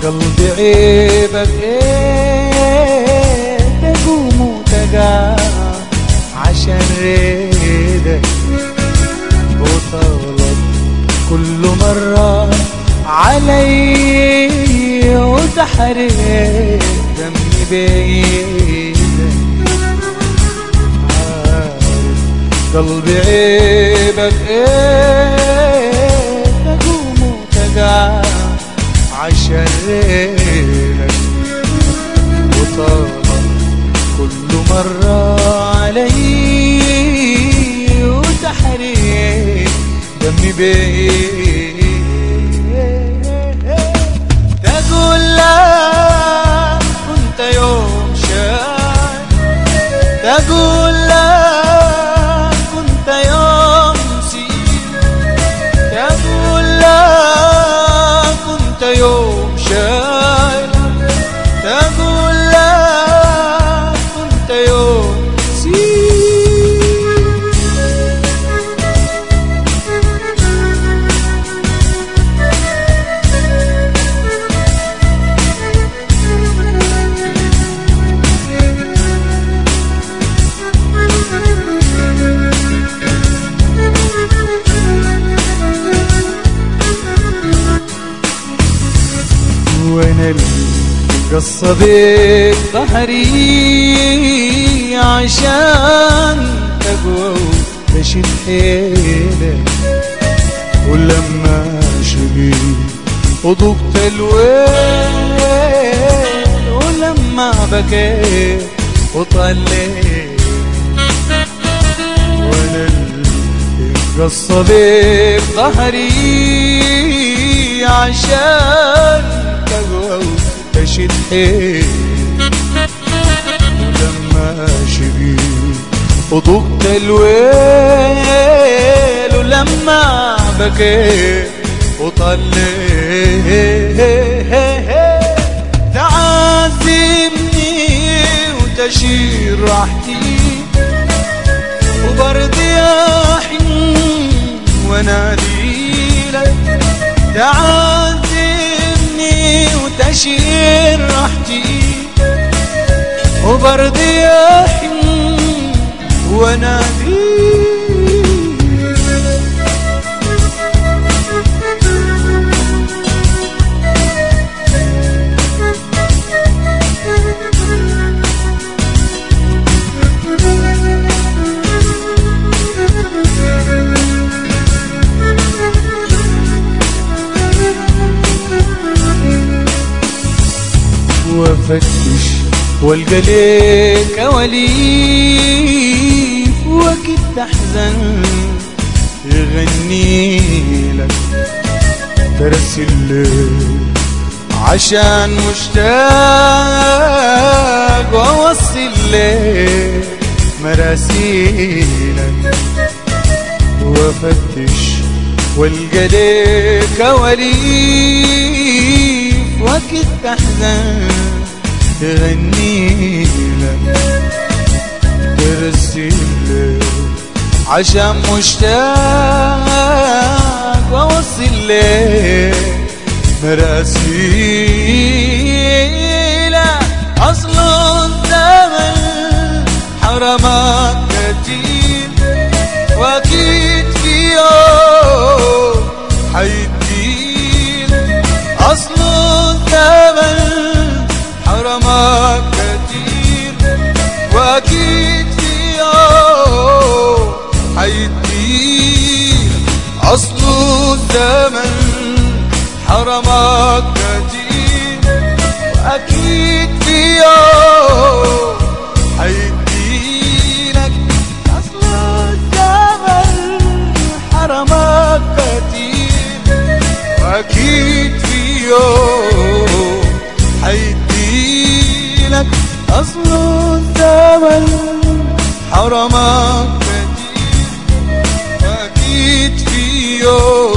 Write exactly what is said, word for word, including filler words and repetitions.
قلبي عيبك ايه تقوم وتقع عشان ريدك وطلب كل مرة علي وتحرق دمي بيدك. عارف قلبي عيبك ايه تقوم وتقع عشان ريدك وطلب كل مرة علي وتحرق دمي بيدك. تقول لا كنت يوم شاي، تقول لا كنت يوم سير، تقول لا كنت يوم شاي، تقول لا كنت يوم وانا القصة بيك ظهري عشان تقوى وتشد حيلك، ولما شقيت وضقت الويل ولما بكيت وطليت. وانا القصة بيك ظهري عشان تقوى وتشد حيلك، ولما شقيت وضقت الويل ولما بكيت وطليت. تعذبني وتشير راحتي وبرضي أحن وناديلك، تعذبني وتشير راحتي وبرضي أحن وناديلك. وافتش والقى ليك وليف وقت تحزن يغني لك، ترسل الليل عشان مشتاق واوصل لك مراسيلك. وافتش والقى ليك وليف وقت تحزن تغني لك، ترسل لك عشان مشتاق واوصل لك مراسيلك. اصل الزمن حرمك كتير واكيد في يوم حيديلك، اصل الزمن حرمك كتير واكيد في يوم حيديلك، اصل الزمن حرمك كتير واكيد في يوم حيديلك، اصل الزمن حرمك كتير واكيد في يوم حيديلك، اصل الزمن حرمك كتير واكيد في يوم